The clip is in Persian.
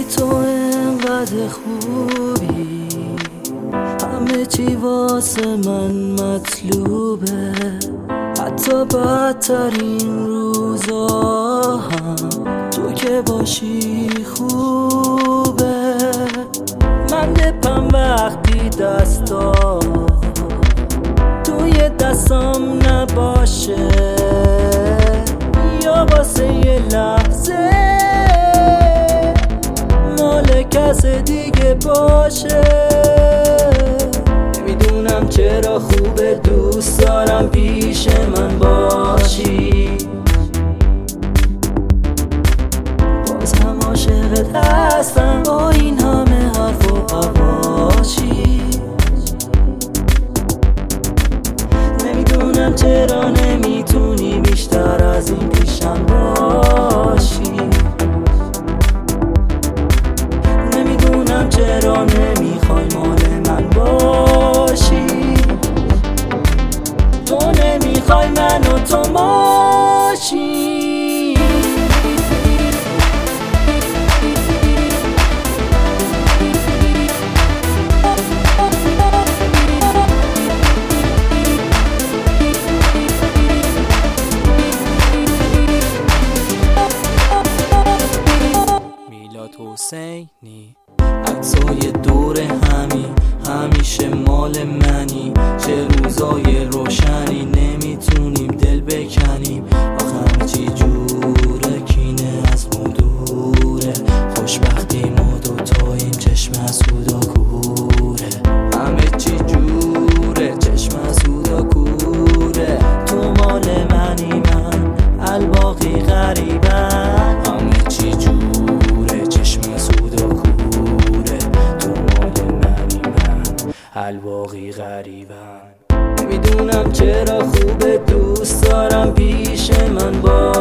تو انقدر خوبی، همه چی واسه من مطلوبه، حتی بدترین روزا هم تو که باشی خوبه. من دپم وقتی دستا توی دستام نباشه، یا واسه یه لحظه مال کس دیگه باشه. نمیدونم چرا خوبه، دوست دارم پیش من باشی، باز هم عاشقت هستم با این همه حرف و حواشی. نمیدونم چرا نمیتونی بیشتر از این پیشم باشی، نمیدونم چرا نمیخوای مال من باشی. تو نمیخوای من و تو باشی. حسینی عکسای دور همی همیشه مال منی، چه روزای روشنی نمیتونیم دل بکنیم. آخه همه چی جوره، کینه از ما دوره، خوشبختی ما دوتا این چشم حسودا کوره. همه چی جوره، چشم حسودا کوره. تو مال منی، من الباقی غریبم. همه چی جوره، الباقی غریبن. نمیدونم چرا خوبه، دوست دارم پیش من